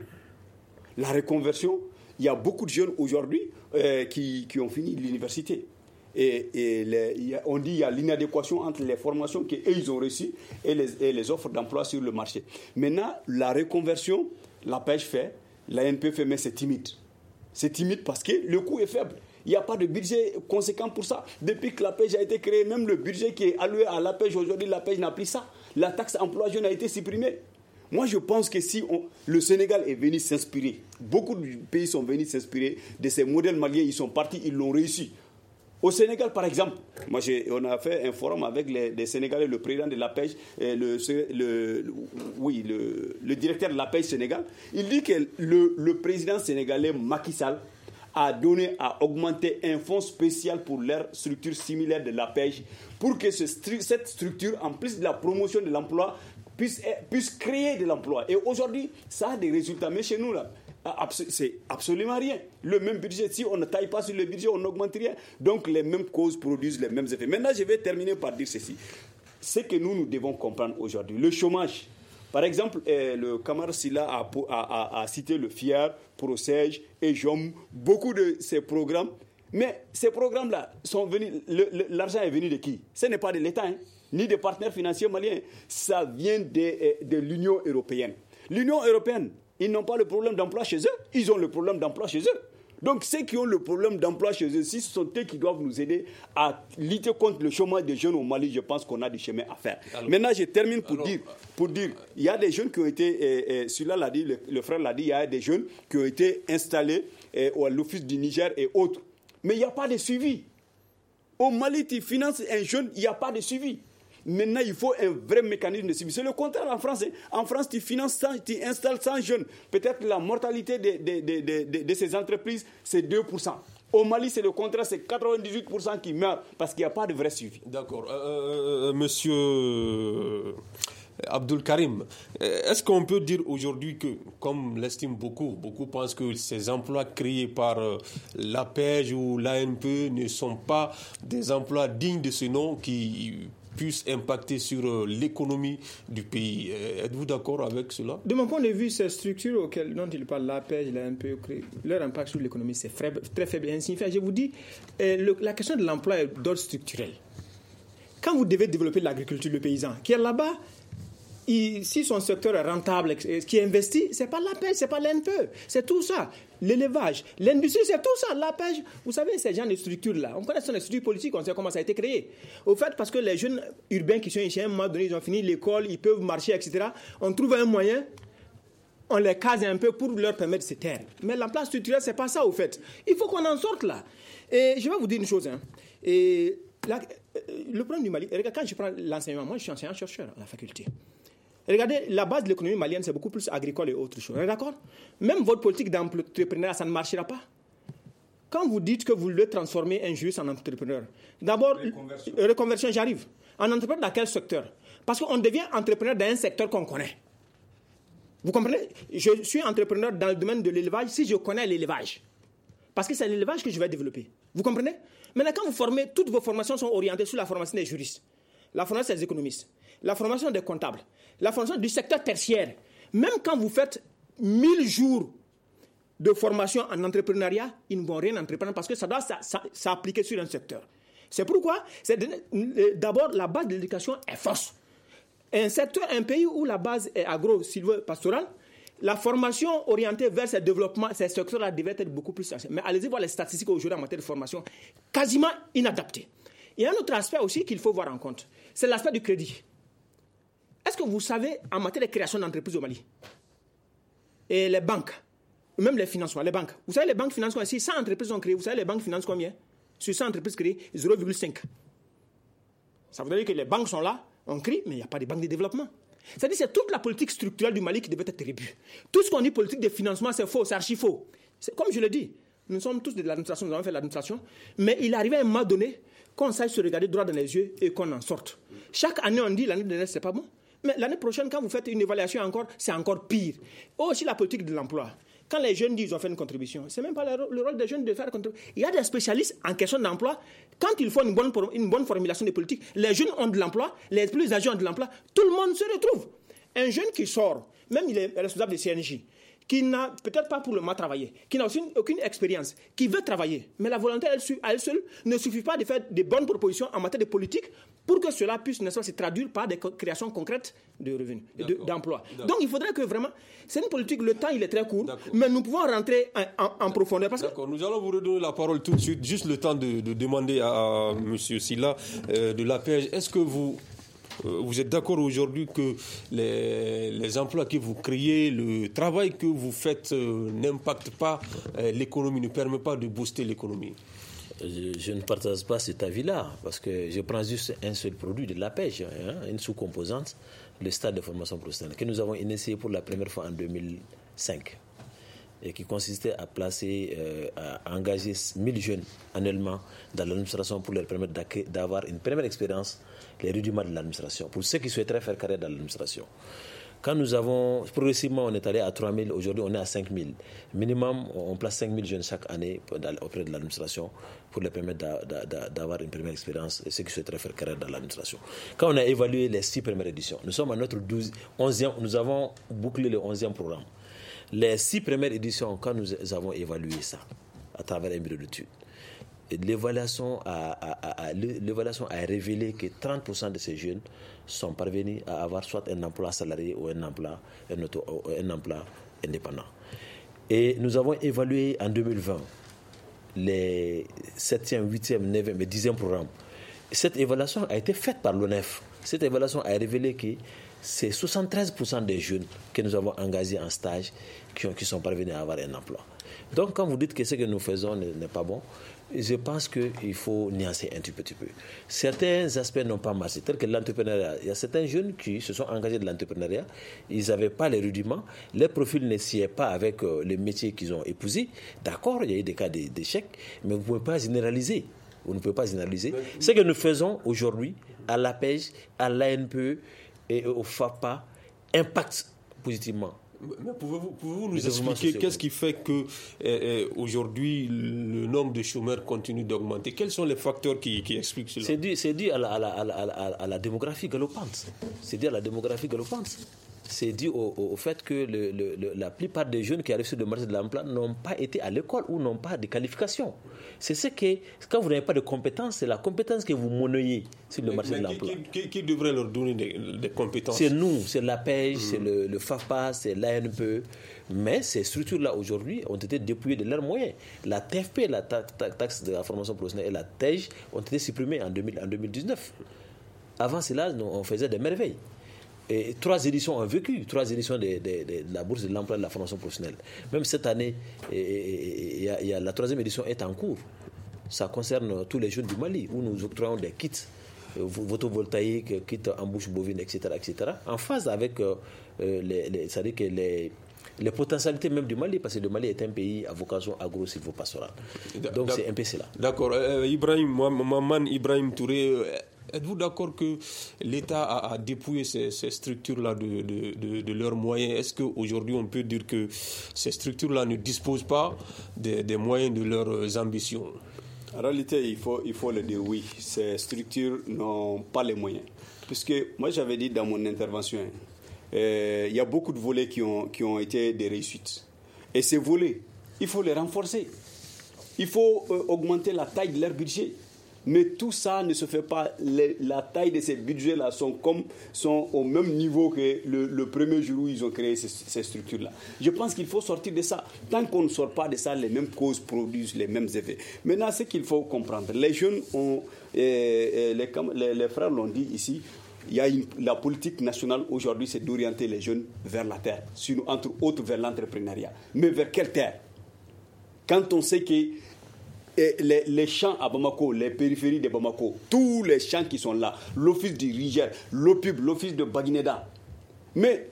La reconversion, il y a beaucoup de jeunes aujourd'hui euh, qui, qui ont fini l'université. Et, et les, il y a, on dit qu'il y a l'inadéquation entre les formations qu'ils ont reçues et les, et les offres d'emploi sur le marché. Maintenant, la reconversion, la pêche fait, la N P fait, mais c'est timide. C'est timide parce que le coût est faible. Il n'y a pas de budget conséquent pour ça. Depuis que la pêche a été créée, même le budget qui est alloué à la pêche, aujourd'hui, la pêche n'a plus ça. La taxe emploi jeune a été supprimée. Moi, je pense que si on, le Sénégal est venu s'inspirer, beaucoup de pays sont venus s'inspirer de ces modèles maliens, ils sont partis, ils l'ont réussi. Au Sénégal, par exemple, moi, j'ai, on a fait un forum avec les, les Sénégalais, le président de la pêche, et le, le, le, oui, le, le directeur de la pêche Sénégal. Il dit que le, le président sénégalais Macky Sall a donné, a augmenté un fonds spécial pour leur structure similaire de la pêche, pour que ce, cette structure, en plus de la promotion de l'emploi, puisse, puisse créer de l'emploi. Et aujourd'hui, ça a des résultats. Mais chez nous, là, c'est absolument rien. Le même budget, si on ne taille pas sur le budget, on n'augmente rien. Donc les mêmes causes produisent les mêmes effets. Maintenant, je vais terminer par dire ceci. Ce que nous, nous devons comprendre aujourd'hui, le chômage. Par exemple, eh, le camarade Silla a, a, a, a cité le F I A R, ProSège et J O M, beaucoup de ces programmes. Mais ces programmes-là, sont venus, le, le, l'argent est venu de qui? Ce n'est pas de l'État, hein, ni des partenaires financiers maliens. Ça vient de, de l'Union européenne. L'Union européenne, ils n'ont pas le problème d'emploi chez eux, ils ont le problème d'emploi chez eux. Donc ceux qui ont le problème d'emploi chez eux, si ce sont eux qui doivent nous aider à lutter contre le chômage des jeunes au Mali, je pense qu'on a du chemin à faire. Alors, Maintenant, je termine pour, alors, dire, pour dire, il y a des jeunes qui ont été, eh, eh, celui-là l'a dit, le, le frère l'a dit, il y a des jeunes qui ont été installés eh, à l'Office du Niger et autres. Mais il n'y a pas de suivi. Au Mali, tu finances un jeune, il n'y a pas de suivi. Maintenant, il faut un vrai mécanisme de suivi. C'est le contraire en France. En France, tu finances cent, tu installes cent jeunes. Peut-être la mortalité de, de, de, de, de, de ces entreprises, c'est deux pour cent. Au Mali, c'est le contraire, c'est quatre-vingt-dix-huit pour cent qui meurent parce qu'il n'y a pas de vrai suivi. D'accord. Euh, monsieur Abdul Karim, est-ce qu'on peut dire aujourd'hui que, comme l'estiment beaucoup, beaucoup pensent que ces emplois créés par l'A P E J ou l'A N P E ne sont pas des emplois dignes de ce nom qui puissent impacter sur l'économie du pays. Êtes-vous d'accord avec cela? De mon point de vue, ces structures auxquelles dont il parle, l'A P E J, l'A N P E, leur impact sur l'économie, c'est très faible et insignifiant. Je vous dis, le, la question de l'emploi est d'ordre structurel. Quand vous devez développer l'agriculture, le paysan, qui est là-bas, il, si son secteur est rentable, qui investit, ce n'est pas l'A P E J, ce n'est pas l'A N P E, c'est tout ça. L'élevage, l'industrie, c'est tout ça, l'A P E J. Vous savez, ces gens de structures-là, on connaît ces structures politiques, on sait comment ça a été créé. Au fait, parce que les jeunes urbains qui sont ici, à un moment donné, ils ont fini l'école, ils peuvent marcher, et cetera, on trouve un moyen on les case un peu pour leur permettre de se taire. Mais l'emploi structurel, ce n'est pas ça au fait. Il faut qu'on en sorte là. Et je vais vous dire une chose. Hein. Et la, le problème du Mali, regarde, quand je prends l'enseignement, moi je suis enseignant-chercheur à la faculté. Regardez, la base de l'économie malienne, c'est beaucoup plus agricole et autre chose. D'accord ? Même votre politique d'entrepreneuriat, ça ne marchera pas. Quand vous dites que vous voulez transformer un juriste en entrepreneur, d'abord, reconversion, reconversion j'arrive. En entrepreneur dans quel secteur ? Parce qu'on devient entrepreneur dans un secteur qu'on connaît. Vous comprenez ? Je suis entrepreneur dans le domaine de l'élevage si je connais l'élevage. Parce que c'est l'élevage que je vais développer. Vous comprenez ? Maintenant, quand vous formez, toutes vos formations sont orientées sur la formation des juristes, la formation des économistes, la formation des comptables, la formation du secteur tertiaire. Même quand vous faites mille jours de formation en entrepreneuriat, ils ne vont rien entreprendre parce que ça doit s'appliquer sur un secteur. C'est pourquoi, c'est d'abord, la base de l'éducation est fausse. Un secteur, un pays où la base est agro-silvo-pastorale, la formation orientée vers ce développement, ces secteurs-là devaient être beaucoup plus... Mais allez-y voir les statistiques aujourd'hui en matière de formation, quasiment inadaptées. Il y a un autre aspect aussi qu'il faut voir en compte, c'est l'aspect du crédit. Est-ce que vous savez, en matière de création d'entreprises au Mali, et les banques, même les financements, les banques, vous savez, les banques financent combien ? Si cent entreprises sont créées, vous savez, les banques financent combien ? Sur cent entreprises créées, zéro virgule cinq. Ça veut dire que les banques sont là, on crie, mais il n'y a pas de banque de développement. C'est-à-dire que c'est toute la politique structurelle du Mali qui devait être revue. Tout ce qu'on dit politique de financement, c'est faux, c'est archi faux. C'est, comme je l'ai dit, nous sommes tous de l'administration, nous avons fait l'administration, mais il arrivait à un moment donné qu'on sache se regarder droit dans les yeux et qu'on en sorte. Chaque année, on dit l'année dernière, c'est pas bon. Mais l'année prochaine, quand vous faites une évaluation encore, c'est encore pire. Aussi la politique de l'emploi. Quand les jeunes disent qu'ils ont fait une contribution, ce n'est même pas le rôle des jeunes de faire une contribution. Il y a des spécialistes en question d'emploi. Quand il faut une bonne, une bonne formulation de politique, les jeunes ont de l'emploi, les plus âgés ont de l'emploi, tout le monde se retrouve. Un jeune qui sort, même il est responsable de C N J, qui n'a peut-être pas pour le moment travaillé, qui n'a aucune, aucune expérience, qui veut travailler, mais la volonté à elle seule ne suffit pas de faire de bonnes propositions en matière de politique pour que cela puisse ne se traduire par des créations concrètes de revenus, de, d'emplois. D'accord. Donc il faudrait que vraiment, c'est une politique, le temps il est très court, D'accord. mais nous pouvons rentrer en, en, en profondeur. Parce D'accord, que... nous allons vous redonner la parole tout de suite, juste le temps de, de demander à, à M. Sylla euh, de l'A P E J, est-ce que vous... Vous êtes d'accord aujourd'hui que les, les emplois que vous créez, le travail que vous faites euh, n'impacte pas euh, l'économie, ne permet pas de booster l'économie ? Je, je ne partage pas cet avis-là, parce que je prends juste un seul produit de l'A P E J, hein, une sous-composante, le stade de formation professionnelle, que nous avons initié pour la première fois en deux mille cinq, et qui consistait à placer, euh, à engager mille jeunes annuellement dans l'administration pour leur permettre d'avoir une première expérience, les rudiments de l'administration, pour ceux qui souhaiteraient faire carrière dans l'administration. Quand nous avons, progressivement, on est allé à trois mille, aujourd'hui on est à cinq mille. Minimum, on place cinq mille jeunes chaque année auprès de l'administration pour leur permettre d'avoir une première expérience, ceux qui souhaiteraient faire carrière dans l'administration. Quand on a évalué les six premières éditions, nous sommes à notre douze, onzième, nous avons bouclé le onzième programme. Les six premières éditions, quand nous avons évalué ça, à travers un bureau d'études, l'évaluation a, a, a, l'évaluation a révélé que trente pour cent de ces jeunes sont parvenus à avoir soit un emploi salarié ou un emploi, un, auto, un emploi indépendant. Et nous avons évalué en deux mille vingt les septième, huitième, neuvième et dixième programmes. Cette évaluation a été faite par l'O N E F. Cette évaluation a révélé que c'est soixante-treize pour cent des jeunes que nous avons engagés en stage qui, ont, qui sont parvenus à avoir un emploi. Donc, quand vous dites que ce que nous faisons n'est, n'est pas bon, je pense qu'il faut nuancer un tout petit peu. Certains aspects n'ont pas marché, tel que l'entrepreneuriat. Il y a certains jeunes qui se sont engagés dans l'entrepreneuriat, ils n'avaient pas les rudiments, les profils ne sillaient pas avec euh, les métiers qu'ils ont épousés. D'accord, il y a eu des cas d'échec, mais vous ne pouvez pas généraliser. Vous ne pouvez pas généraliser. Ce que nous faisons aujourd'hui à l'A P E J, à l'A N P E et au FAPA impacte positivement. Mais pouvez-vous, pouvez-vous nous expliquer qu'est-ce qui fait que euh, aujourd'hui le nombre de chômeurs continue d'augmenter ? Quels sont les facteurs qui, qui expliquent cela ? C'est dû, c'est dû à, la, à, la, à, la, à la démographie galopante. C'est dû à la démographie galopante. C'est dû au, au fait que le, le, le, la plupart des jeunes qui arrivent sur le marché de l'emploi n'ont pas été à l'école ou n'ont pas de qualification. C'est ce que, quand vous n'avez pas de compétences, c'est la compétence que vous monnayez sur le mais, marché mais de l'emploi. Qui, qui, qui devrait leur donner des, des compétences ? C'est nous, c'est l'A P E J, mmh. c'est le, le FAFA, c'est l'A N P E. Mais ces structures-là, aujourd'hui, ont été dépouillées de leurs moyens. La T F P, la ta, ta, taxe de la formation professionnelle, et la T E J ont été supprimées en, deux mille, en deux mille dix-neuf. Avant cela, on faisait des merveilles. Et trois éditions ont vécu, trois éditions de, de, de, de la bourse de l'emploi de la formation professionnelle. Même cette année, et, et, et, y a, y a, la troisième édition est en cours. Ça concerne tous les jeunes du Mali, où nous octroyons des kits photovoltaïques, kits embouche bovine, et cetera, et cetera, en phase avec euh, les, les, c'est-à-dire que les, les potentialités même du Mali, parce que le Mali est un pays à vocation agro-silvopastorale. Donc c'est un peu cela. D'accord. Euh, Ibrahim, Maman Ibrahim Touré, êtes-vous d'accord que l'État a, a dépouillé ces, ces structures-là de, de, de, de leurs moyens? Est-ce qu'aujourd'hui on peut dire que ces structures-là ne disposent pas des, des moyens de leurs ambitions? En réalité, il faut, il faut le dire oui. Ces structures n'ont pas les moyens. Puisque moi j'avais dit dans mon intervention, euh, il y a beaucoup de volets qui ont, qui ont été des réussites. Et ces volets, il faut les renforcer. Il faut euh, augmenter la taille de leur budget. Mais tout ça ne se fait pas. Les, la taille de ces budgets-là sont, comme, sont au même niveau que le, le premier jour où ils ont créé ces, ces structures-là. Je pense qu'il faut sortir de ça. Tant qu'on ne sort pas de ça, les mêmes causes produisent les mêmes effets. Maintenant, ce qu'il faut comprendre, les jeunes ont, et, et les, les, les frères l'ont dit ici, il y a une, la politique nationale aujourd'hui, c'est d'orienter les jeunes vers la terre, sinon, entre autres vers l'entrepreneuriat. Mais vers quelle terre? Quand on sait que et les, les champs à Bamako, les périphéries de Bamako, tous les champs qui sont là, l'office du Riger, l'O P U B, l'office de Baguineda. Mais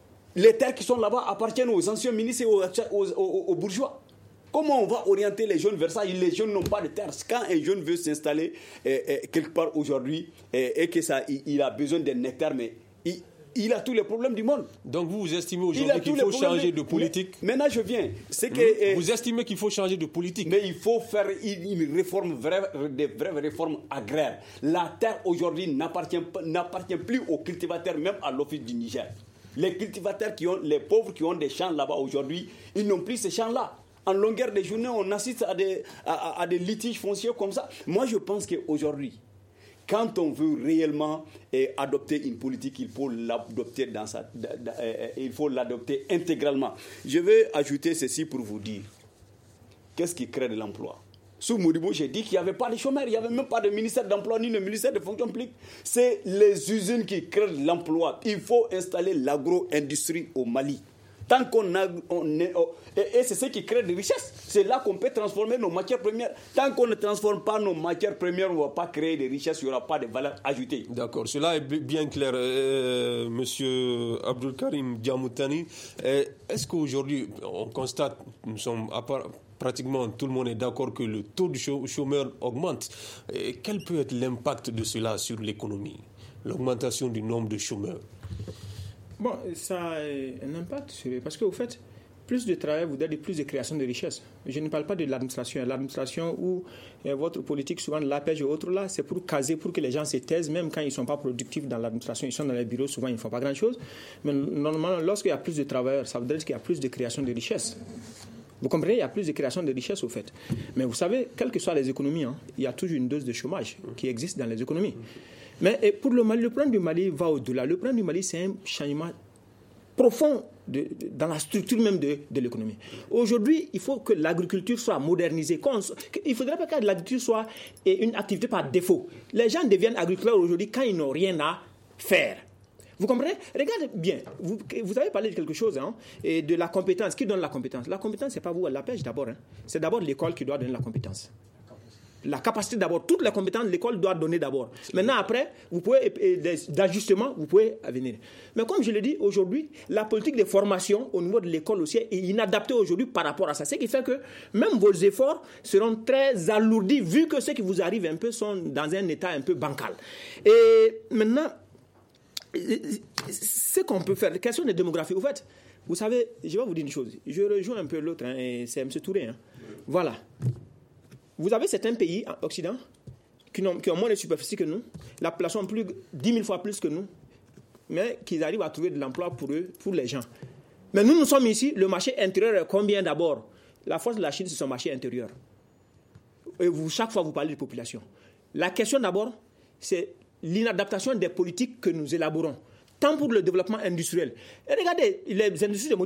les terres qui sont là-bas appartiennent aux anciens ministres et aux, aux, aux, aux bourgeois. Comment on va orienter les jeunes vers ça? Les jeunes n'ont pas de terre. Quand un jeune veut s'installer eh, eh, quelque part aujourd'hui eh, et que ça, il, il a besoin d'un hectare, mais il, il a tous les problèmes du monde. Donc vous, vous estimez aujourd'hui qu'il faut changer de politique? Mais, maintenant, je viens. C'est que, mmh. Vous estimez qu'il faut changer de politique? Mais il faut faire une réforme, vraie, des vraies réformes agraires. La terre aujourd'hui n'appartient, n'appartient plus aux cultivateurs, même à l'office du Niger. Les cultivateurs, qui ont, les pauvres qui ont des champs là-bas aujourd'hui, ils n'ont plus ces champs-là. En longueur de journée, on assiste à des, à, à des litiges fonciers comme ça. Moi, je pense qu'aujourd'hui, quand on veut réellement eh, adopter une politique, il faut l'adopter dans sa, da, da, eh, il faut l'adopter intégralement. Je vais ajouter ceci pour vous dire. Qu'est-ce qui crée de l'emploi? Sous Modibo, j'ai dit qu'il n'y avait pas de chômeurs, il n'y avait même pas de ministère d'emploi ni de ministère de fonction publique. C'est les usines qui créent de l'emploi. Il faut installer l'agro-industrie au Mali. Tant qu'on a, on est, oh, et, et c'est ce qui crée des richesses. C'est là qu'on peut transformer nos matières premières. Tant qu'on ne transforme pas nos matières premières, on ne va pas créer des richesses, il n'y aura pas de valeur ajoutée. D'accord, cela est bien clair. Euh, monsieur Abdul Karim Diamoutani, euh, est-ce qu'aujourd'hui, on constate, nous sommes à part, pratiquement tout le monde est d'accord que le taux de chômeurs augmente. Et quel peut être l'impact de cela sur l'économie, l'augmentation du nombre de chômeurs? Bon, ça a un impact, parce qu'au fait, plus de travail vous donne plus de création de richesses. Je ne parle pas de l'administration. L'administration où euh, votre politique, souvent de la pêche et autres, là, c'est pour caser, pour que les gens se taisent, même quand ils ne sont pas productifs dans l'administration, ils sont dans les bureaux, souvent ils ne font pas grand-chose. Mais normalement, lorsqu'il y a plus de travailleurs, ça veut dire qu'il y a plus de création de richesses. Vous comprenez, il y a plus de création de richesses au fait. Mais vous savez, quelles que soient les économies, hein, il y a toujours une dose de chômage qui existe dans les économies. Mais pour le Mali, le problème du Mali va au-delà. Le problème du Mali, c'est un changement profond de, de, dans la structure même de, de l'économie. Aujourd'hui, il faut que l'agriculture soit modernisée. Il ne faudrait pas que l'agriculture soit une activité par défaut. Les gens deviennent agriculteurs aujourd'hui quand ils n'ont rien à faire. Vous comprenez? Regardez bien, vous, vous avez parlé de quelque chose, hein, et de la compétence. Qui donne la compétence? La compétence, ce n'est pas vous, la pêche d'abord. Hein. C'est d'abord l'école qui doit donner la compétence. La capacité d'abord, toutes les compétences, l'école doit donner d'abord. Maintenant, après, vous pouvez, d'ajustement, vous pouvez venir. Mais comme je l'ai dit, aujourd'hui, la politique de formation au niveau de l'école aussi est inadaptée aujourd'hui par rapport à ça. Ce qui fait que même vos efforts seront très alourdis, vu que ce qui vous arrive un peu sont dans un état un peu bancal. Et maintenant, ce qu'on peut faire, la question de démographie, au fait, vous savez, je vais vous dire une chose. Je rejoins un peu l'autre, hein, et c'est M. Touré. Hein. Voilà. Vous avez certains pays en Occident qui ont, qui ont moins de superficie que nous, la population plus dix mille fois plus que nous, mais qui arrivent à trouver de l'emploi pour eux, pour les gens. Mais nous, nous sommes ici, le marché intérieur est combien d'abord? La force de la Chine, c'est son marché intérieur. Et vous, chaque fois, vous parlez de population. La question d'abord, c'est l'inadaptation des politiques que nous élaborons, tant pour le développement industriel. Et regardez, les industries de Modibo.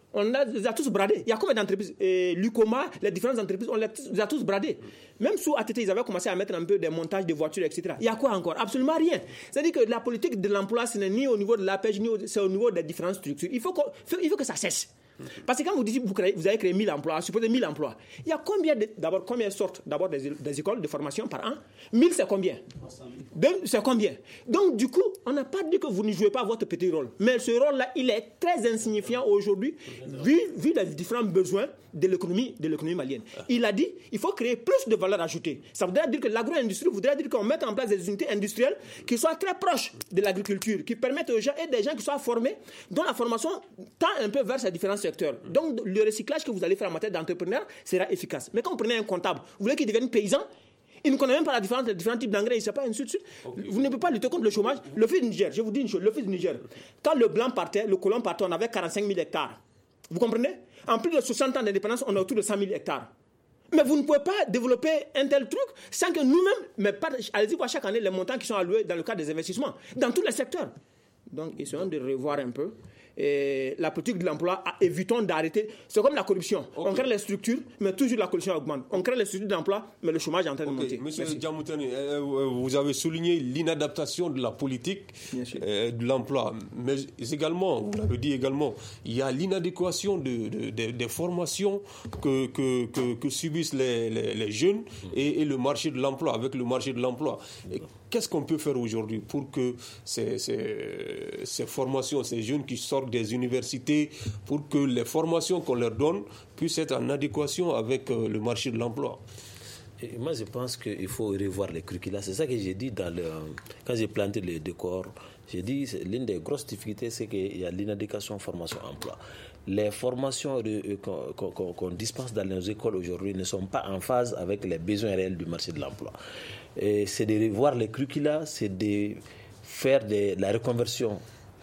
On a, les a tous bradés. Il y a combien d'entreprises euh, Lucoma, les différentes entreprises, on les, les a tous bradés. Même sous A T T, ils avaient commencé à mettre un peu des montages de voitures, et cetera. Il y a quoi encore? Absolument rien. C'est-à-dire que la politique de l'emploi, ce n'est ni au niveau de la pêche, ni au, c'est au niveau des différentes structures. Il faut, il faut que ça cesse. Parce que quand vous dites que vous, créez, vous avez créé mille emplois, supposez mille emplois, il y a combien de, d'abord combien sortent d'abord des, des écoles de formation par an? mille c'est combien? Deux, c'est combien? Donc du coup, on n'a pas dit que vous ne jouez pas votre petit rôle. Mais ce rôle-là, il est très insignifiant aujourd'hui, vu, vu les différents besoins de l'économie, de l'économie malienne. Il a dit il faut créer plus de valeur ajoutée. Ça voudrait dire que l'agro-industrie voudrait dire qu'on mette en place des unités industrielles qui soient très proches de l'agriculture, qui permettent aux gens et des gens qui soient formés, dont la formation tend un peu vers ces différents secteurs. Donc le recyclage que vous allez faire en matière d'entrepreneur sera efficace. Mais quand vous prenez un comptable, vous voulez qu'il devienne paysan, il ne connaît même pas la différence, les différents types d'engrais, il ne sait pas, ainsi de suite. Okay. Vous ne pouvez pas lutter contre le chômage. Le fils du Niger, je vous dis une chose, le fils du Niger, quand le blanc partait, le colon partait, on avait quarante-cinq mille hectares. Vous comprenez? En plus de soixante ans d'indépendance, on a autour de cent mille hectares. Mais vous ne pouvez pas développer un tel truc sans que nous-mêmes, mais pas, allez-y voir chaque année les montants qui sont alloués dans le cadre des investissements, dans tous les secteurs. Donc, essayons de revoir un peu. Et la politique de l'emploi, évitons d'arrêter. C'est comme la corruption. Okay. On crée les structures, mais toujours la corruption augmente. On crée les structures d'emploi, mais le chômage est en train okay. de monter. Monsieur Djamoutani, vous avez souligné l'inadaptation de la politique euh, de l'emploi. Mais également, vous l'avez dit également, il y a l'inadéquation de, de, de, des formations que, que, que, que subissent les, les, les jeunes et, et le marché de l'emploi, avec le marché de l'emploi. Et qu'est-ce qu'on peut faire aujourd'hui pour que ces, ces, ces formations, ces jeunes qui sortent des universités, pour que les formations qu'on leur donne puissent être en adéquation avec euh, le marché de l'emploi? Et moi, je pense qu'il faut revoir les curricula. C'est ça que j'ai dit dans le, quand j'ai planté les décors. J'ai dit que l'une des grosses difficultés, c'est qu'il y a l'inadéquation formation-emploi. Les formations qu'on, qu'on, qu'on dispense dans nos écoles aujourd'hui ne sont pas en phase avec les besoins réels du marché de l'emploi. Et c'est de revoir les curricula, c'est de faire de la reconversion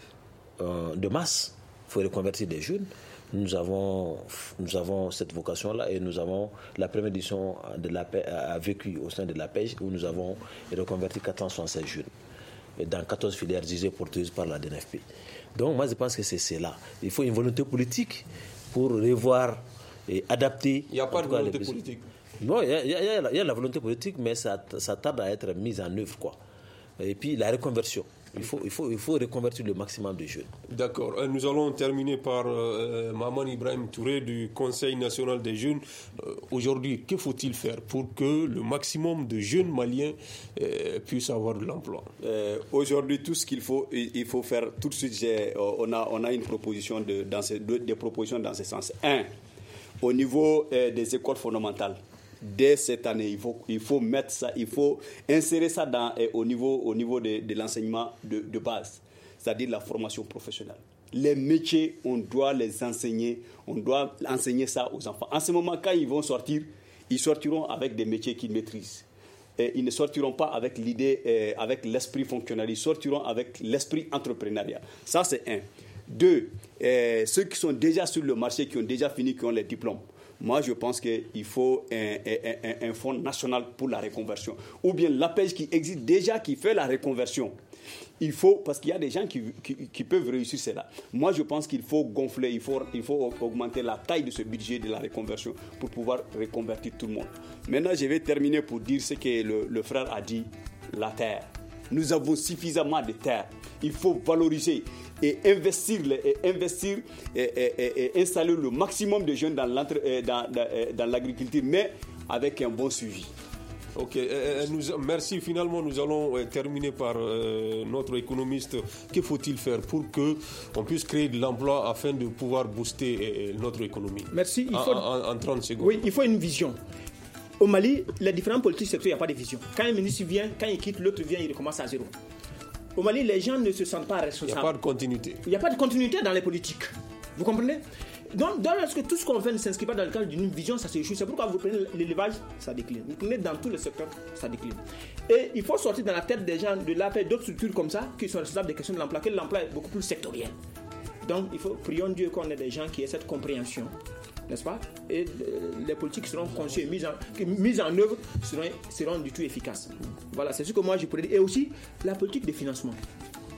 euh, de masse. Il faut reconvertir des jeunes. Nous avons, nous avons cette vocation-là et nous avons la première édition de la paix a vécu au sein de la pêche où nous avons reconverti quatre cent soixante-seize jeunes dans quatorze filières dirigées porteuses par la D N F P. Donc moi je pense que c'est cela. Il faut une volonté politique pour revoir et adapter. Il n'y a pas de volonté politique. Non, il y, y, y, y a la volonté politique, mais ça, ça tarde à être mis en œuvre, quoi. Et puis la reconversion. Il faut, il, faut, il faut reconvertir le maximum de jeunes. D'accord. Nous allons terminer par euh, Maman Ibrahim Touré du Conseil national des jeunes. Euh, aujourd'hui, que faut-il faire pour que le maximum de jeunes Maliens euh, puissent avoir de l'emploi? euh, Aujourd'hui, tout ce qu'il faut, il faut faire tout de suite, j'ai, on, a, on a une proposition de, dans ce, de, des propositions dans ce sens. Un, au niveau euh, des écoles fondamentales. Dès cette année, il faut, il faut mettre ça, il faut insérer ça dans, eh, au niveau, au niveau de, de l'enseignement de, de base, c'est-à-dire la formation professionnelle. Les métiers, on doit les enseigner, on doit enseigner ça aux enfants. En ce moment, quand ils vont sortir, ils sortiront avec des métiers qu'ils maîtrisent. Et ils ne sortiront pas avec l'idée, eh, avec l'esprit fonctionnel, ils sortiront avec l'esprit entrepreneurial. Ça, c'est un. Deux, eh, ceux qui sont déjà sur le marché, qui ont déjà fini, qui ont les diplômes. Moi, je pense qu'il faut un, un, un, un fonds national pour la reconversion. Ou bien l'A P E J qui existe déjà, qui fait la reconversion. Il faut, parce qu'il y a des gens qui, qui, qui peuvent réussir cela. Moi, je pense qu'il faut gonfler, il faut, il faut augmenter la taille de ce budget de la reconversion pour pouvoir reconvertir tout le monde. Maintenant, je vais terminer pour dire ce que le, le frère a dit, la terre. Nous avons suffisamment de terre. Il faut valoriser et investir, et investir et, et, et, et installer le maximum de jeunes dans, dans, dans, dans l'agriculture, mais avec un bon suivi. Ok, euh, nous, merci. Finalement, nous allons euh, terminer par euh, notre économiste. Que faut-il faire pour qu'on puisse créer de l'emploi afin de pouvoir booster euh, notre économie? Merci. Il faut, en, en, en trente secondes. Oui, il faut une vision. Au Mali, les différents politiques secteurs, il n'y a pas de vision. Quand un ministre vient, quand il quitte, l'autre vient, il recommence à zéro. Au Mali, les gens ne se sentent pas responsables. Il n'y a pas de continuité. Il n'y a pas de continuité dans les politiques. Vous comprenez? Donc, lorsque tout ce qu'on fait ne s'inscrit pas dans le cadre d'une vision, ça s'échoue. C'est pourquoi vous prenez l'élevage, ça décline. Vous prenez dans tous les secteurs, ça décline. Et il faut sortir dans la tête des gens de l'A P E J, d'autres structures comme ça, qui sont responsables des questions de l'emploi, que l'emploi est beaucoup plus sectoriel. Donc, il faut, prions Dieu qu'on ait des gens qui aient cette compréhension, n'est-ce pas? Et les politiques qui seront conçues et mises en, mises en œuvre seront, seront du tout efficaces. Voilà, c'est ce que moi je pourrais dire. Et aussi, la politique de financement.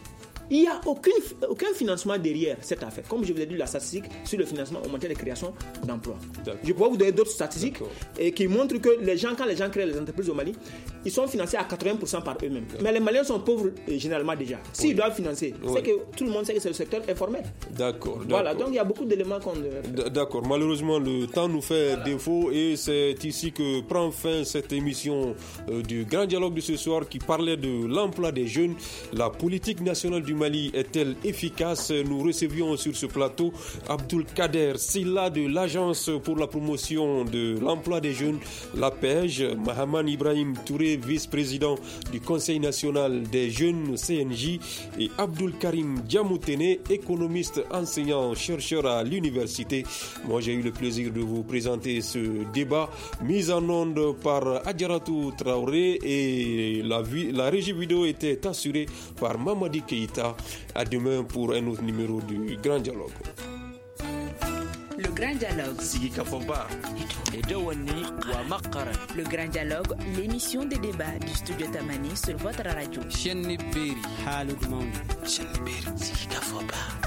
Il n'y a aucun, aucun financement derrière cette affaire. Comme je vous ai dit, la statistique sur le financement en matière de création d'emplois. Je pourrais vous donner d'autres statistiques et qui montrent que les gens, quand les gens créent les entreprises au Mali, ils sont financés à quatre-vingts pour cent par eux-mêmes. D'accord. Mais les Maliens sont pauvres généralement déjà. S'ils oui. doivent financer, oui. c'est que tout le monde sait que c'est le secteur informel. D'accord. Voilà, d'accord. donc il y a beaucoup d'éléments qu'on... D'accord. Malheureusement, le temps nous fait voilà. défaut et c'est ici que prend fin cette émission euh, du Grand Dialogue de ce soir qui parlait de l'emploi des jeunes. La politique nationale du Mali est-elle efficace? Nous recevions sur ce plateau Abdoul Kader Silla de l'Agence pour la promotion de l'emploi des jeunes, l'A P E J, Mahaman Ibrahim Touré, vice-président du Conseil national des jeunes C N J, et Abdoul Karim Diamoutene, économiste, enseignant, chercheur à l'université. Moi, j'ai eu le plaisir de vous présenter ce débat mis en onde par Adjaratou Traoré et la, la régie vidéo était assurée par Mamadi Keïta. À demain pour un autre numéro du Grand Dialogue. Le Grand Dialogue. Le Grand Dialogue, l'émission des débats du studio Tamani sur votre radio.